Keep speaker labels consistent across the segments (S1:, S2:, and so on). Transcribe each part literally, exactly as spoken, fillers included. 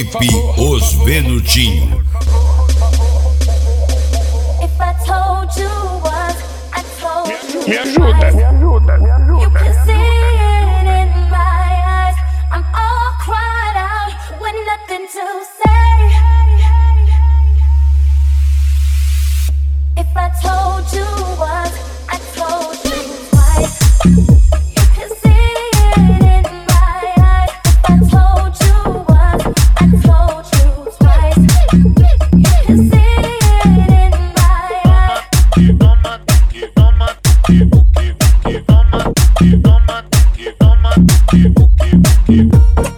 S1: Equipe Os Venutinho.
S2: Me ajuda, me ajuda, me ajuda.
S3: If I told you once, I told you twice. You can see it in my eyes. If I told you once, I told you twice. You can see it in my eyes.
S4: Give on my, give on my, give, give, give on my, give on my, give on my, give, give, give.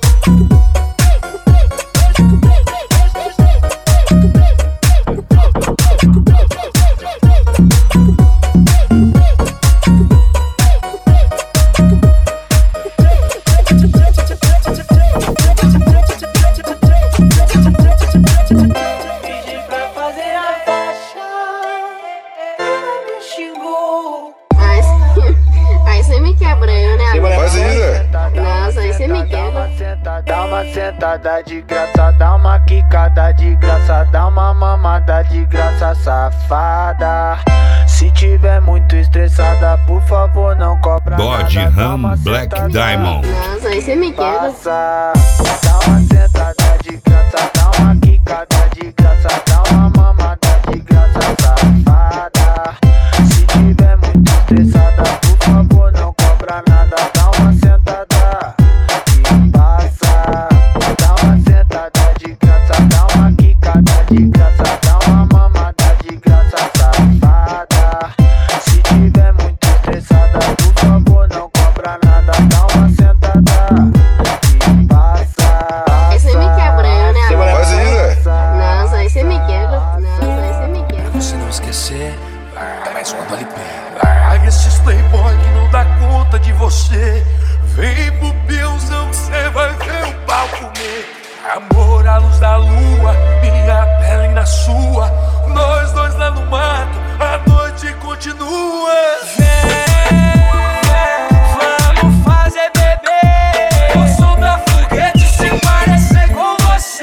S5: Sentada de graça, dá uma quicada de graça, dá uma mamada de graça, safada. Se tiver muito estressada, por favor não cobra
S1: Dodge
S5: nada.
S1: Ram Black Diamond.
S6: Nossa, aí você me quebra.
S5: Dá uma sentada de graça, dá uma quicada de graça, dá uma mamada de graça, safada. Se tiver muito estressada, por favor não cobra nada. Dá uma sentada e passa. Dá uma sentada de graça, dá uma quicada de graça, dá uma mamada de graça, safada. Se tiver muito estressada, por favor não cobra nada. Dá uma sentada e passa.
S6: Aí você me quebra, eu, né?
S2: Faz isso,
S6: Nossa, aí você me quebra. Nossa, aí você me quebra.
S7: Pra você não esquecer, é mais uma do L P. Larga esses playboy que não dá conta de você. Vem pro Pilzão que cê vai ver o pau comer. Amor à luz da lua, minha pele na sua. Nós dois lá no mato, a noite continua. Vem, vamos fazer bebê. Eu sou da foguete se parecer com você.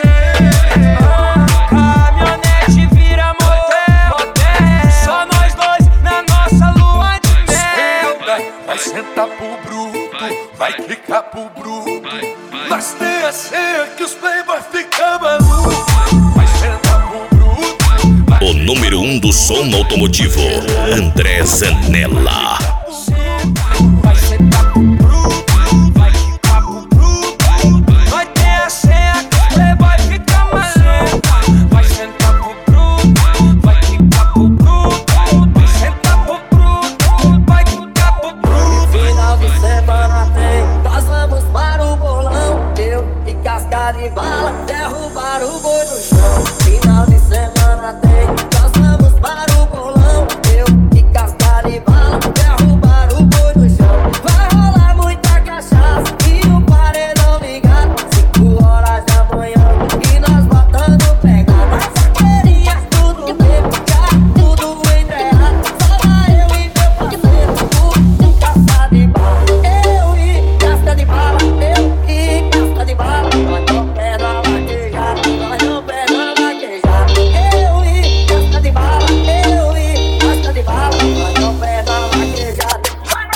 S7: Caminhonete vira motel. Só nós dois na nossa lua de mel. Vai sentar pro bruto, vai clicar pro bruto. Nós tem a ceia que os playboy ficam malucos. Vai sentar pro bruto.
S1: O número um do som automotivo, André Zanella.
S7: Vai sentar pro bruto, vai quicar pro bruto. Vai ter a ceia que os playboy ficam malucos. Vai sentar pro bruto, vai quicar pro bruto. Vai sentar pro bruto, vai quicar pro bruto.
S8: Final de semana tem, nós vamos para o bolão. Eu e casca de bala, derrubar o boi no chão. Final de semana tem, nós vamos para o bolão. Eu e casca de bala, derrubar o boi no chão. Vai rolar muita cachaça e o paredão ligado. Cinco horas da manhã e nós botando pegada. Saqueria, tudo bem, já tudo entreado. Só vai eu e meu parceiro, o casca de bala. Eu e casca de bala, eu e casca de bala. Nós não pega a vaquejada, nós não pega a vaquejada. Eu e casca de bala, eu e casca de bala. Nós não pega a vaquejada.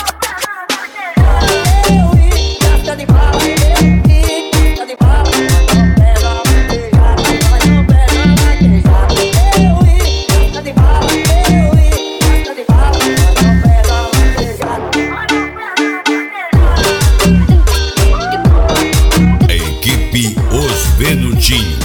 S8: Eu e casca de bala, eu e casca de bala. Nós não pega a vaquejada, nós não pega a vaquejada. Eu e casca de bala, eu e casca de bala. Nós não pega a vaquejada.
S1: Equipe Os Venutinho.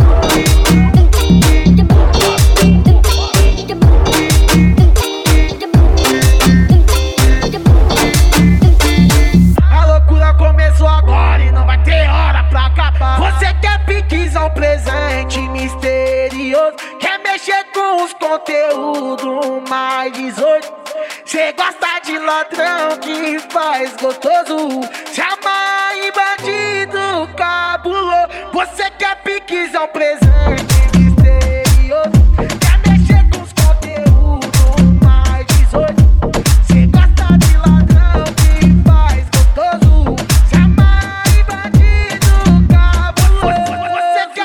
S5: A loucura começou agora e não vai ter hora pra acabar. Você quer piquizão, presente misterioso, quer mexer com os conteúdos mais dezoito. Cê gosta de ladrão que faz gostoso, se amarra em bandido cabuloso. Você quer piquizão, presente misterioso, quer mexer com os conteúdos mais dezoito. Cê gosta de ladrão que faz gostoso, se amarra em bandido cabuloso. Você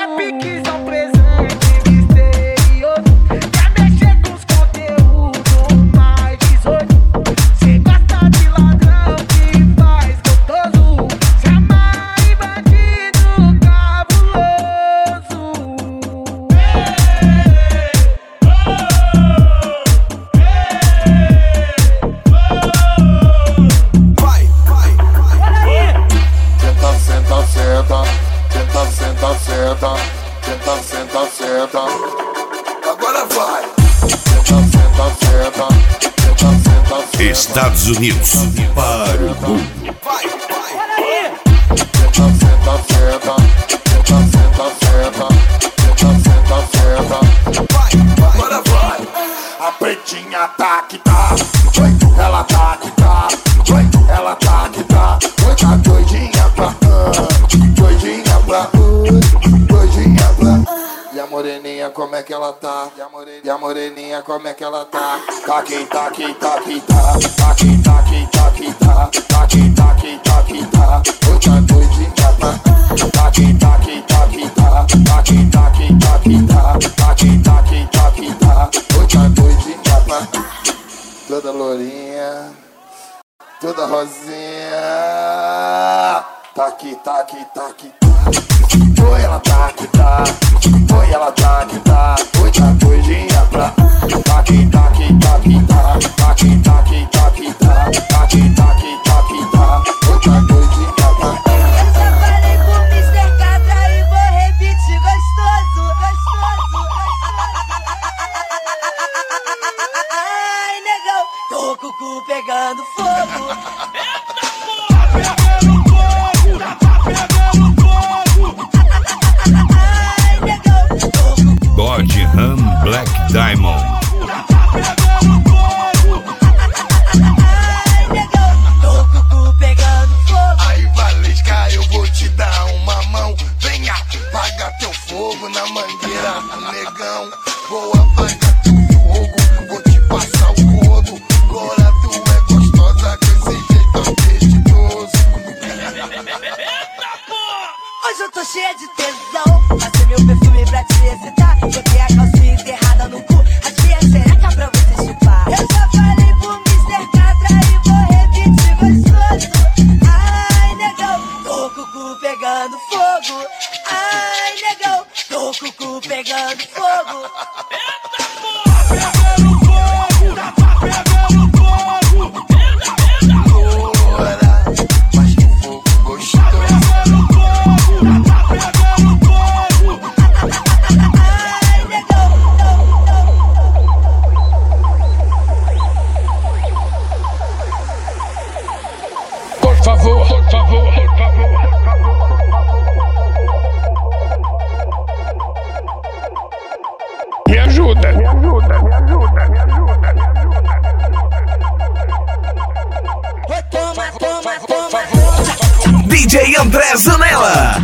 S7: senta, senta, senta, senta, senta. Agora vai. Senta, senta, senta, senta, senta, senta.
S1: Estados Unidos para o mundo.
S7: Vai, vai. Senta, senta, senta, senta, senta, senta, senta, senta, senta. Vai, vai. Agora vai. A pretinha tá que tá, ela tá que tá, ela tá que tá. Oi, tá doidinha pra uh, doidinha pra uh, doidinha pra. E a moreninha como é que ela tá? E a moreninha, e a moreninha como é que ela tá? Tá que tá que tá que tá, tá que tá que tá que tá, tá que tá que tá que tá. Oi, tá doidinha pra. Tá que tá que tá que tá, tá que tá que tá que tá, tá que tá que tá que tá. Oi, tá doidinha pra. Toda lourinha, toda rosinha. Tá aqui, tá aqui, tá aqui, tá. Oi, ela tá aqui, tá. Oi, ela tá aqui, tá. Oi, tá doidinha pra. Tá aqui, tá aqui, tá aqui, tá. Tá aqui, tá aqui, tá aqui, tá. Tá aqui, tá aqui, tá aqui, tá. Oi, tá doidinha pra.
S9: Eu já falei pro mister Catra e vou repetir gostoso, gostoso. Ai, negão, tô com o cu pegando fogo.
S1: Dodge Ram Black Diamond.
S9: Ai, negão, tô com o cu pegando fogo.
S7: Aí, Valesca, eu vou te dar uma mão. Venha, apaga teu fogo na mangueira, negão. Vou apagar teu fogo, vou te passar o rodo. Agora tu é gostosa com esse jeito apetitoso.
S9: Hoje eu tô cheia de tesão. Passei meu perfume pra te excitar. Botei a calcinha enterrada no cu. Achei a xereca pra você chupar. Eu já falei pro mister Catra e vou repetir gostoso. Ai, negão, tô com o cu pegando fogo. Ai, negão, tô com o cu pegando fogo.
S7: Ora, mas que fogo gostoso.
S2: Por favor, por favor, por favor. Me ajuda, me ajuda, me ajuda, me ajuda, me ajuda.
S9: Toma, toma, toma, toma.
S1: D J André Zanella.